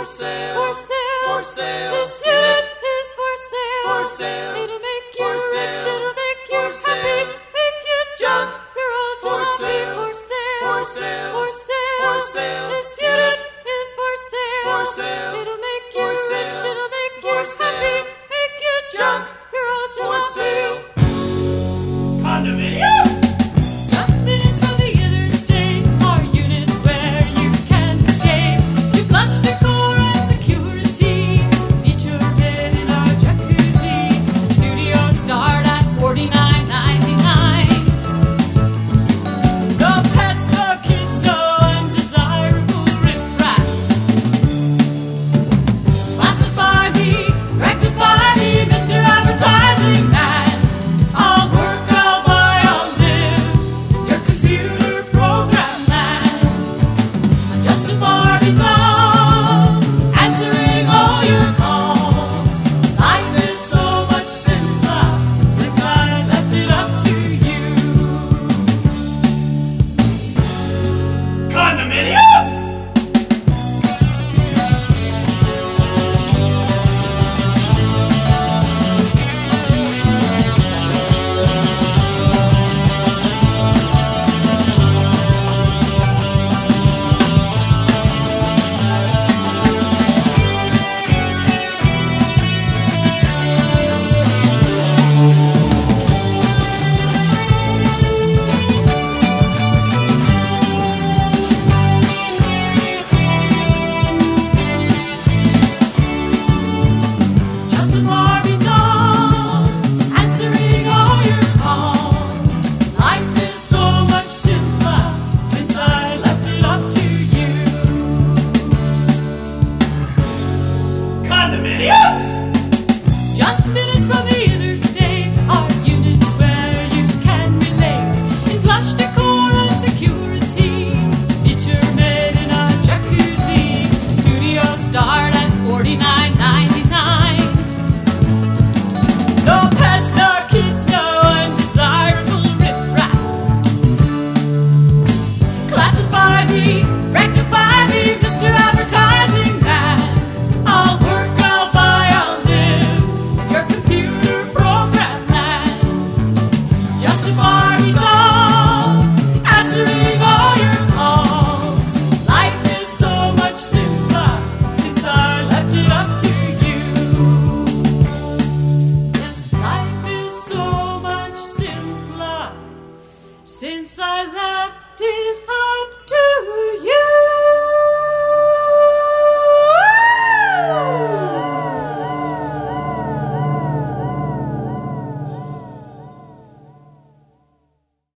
For sale. For sale. For sale. This unit is for sale. For sale. It'll make you For rich. sale. It'll make you For happy. sale. Make you junk. Your old For jalopy. sale. For sale. For sale. For sale. For sale. This unit is for sale. For sale. It'll make you For rich. sale. It'll make you For sale. happy. Make you junk. Your old For jalopy. sale. Condominiums? Just minutes from the interstate are units where you can escape. You flush decor and security. Meet your bed in our jacuzzi. Studios start at $49.99. No pets, no kids, no undesirable riffraff. Classify me, rectify me, Mr. Advertising Man. I'll work, I'll buy, I'll live. Your computer program man. I'm just a Barbie doll, answering all your calls. Life is so much simpler since I left it up to you. Condominiums? Just a Barbie doll, answering all your calls. Life is so much simpler since I left it up to you. Condominiums?